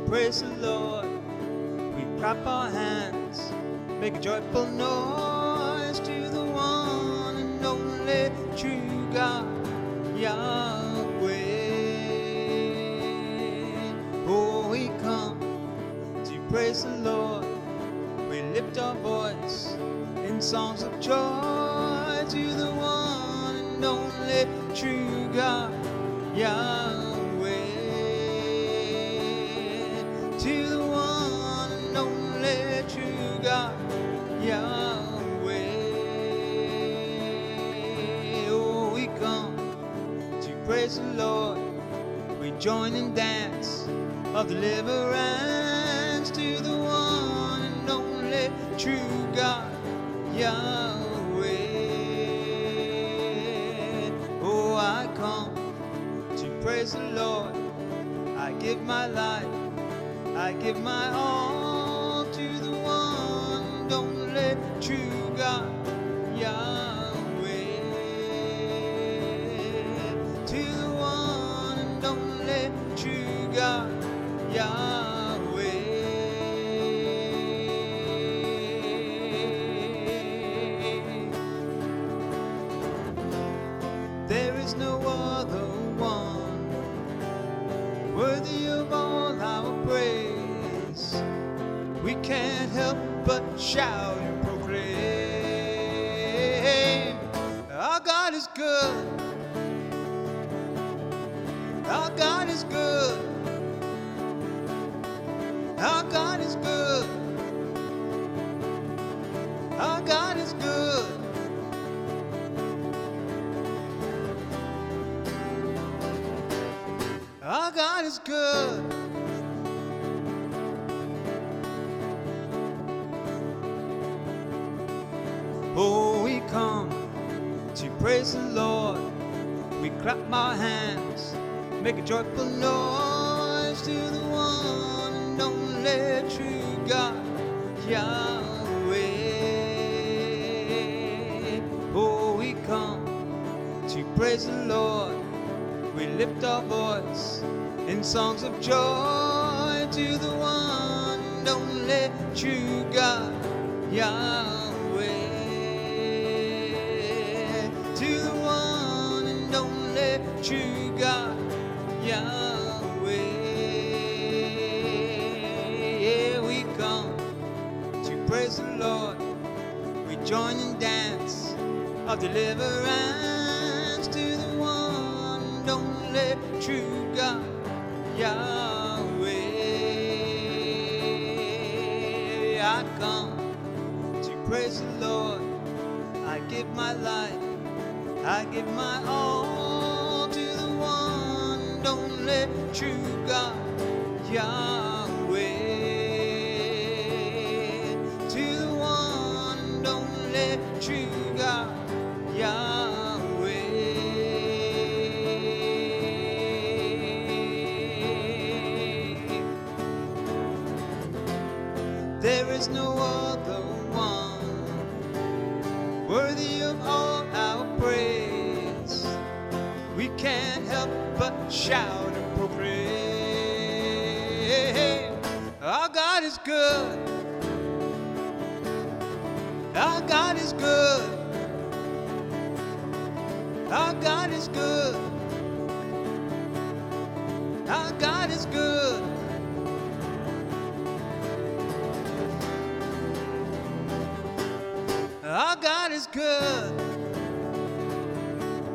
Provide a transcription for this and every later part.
praise the Lord. We clap our hands, make a joyful noise to the one and only true God, Yahweh. Oh, we come to praise the Lord. We lift our voice in songs of joy to the one and only true God, Yahweh. To the one and only true God, Yahweh. Oh, we come to praise the Lord. We join in dance of deliverance to the one and only true God, Yahweh. Oh, I come to praise the Lord. I give my life, I give my all to the one and only true God, Yahweh. To the one and only true God, Yahweh. There is no other one worthy of all our praise. We can't help but shout and proclaim, our God is good, our God is good, our God is good, our God is good. Our God is good. Oh, we come to praise the Lord. We clap our hands, make a joyful noise to the one and only true God, Yahweh. Oh, we come to praise the Lord. We lift our voice in songs of joy to the one and only true God, Yahweh. To the one and only true God, Yahweh. Yeah, we come to praise the Lord. We join in dance of deliverance to the one and only true God, Yahweh. I come to praise the Lord. I give my life, I give my all to the one and only true God, Yahweh. To the one and only true God, Yahweh. There is no other one worthy of all our praise. We can't help but shout and proclaim, our God is good, our God is good, our God is good, our God is good. Our God is good.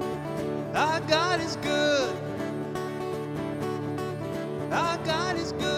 Our God is good. Our God is good.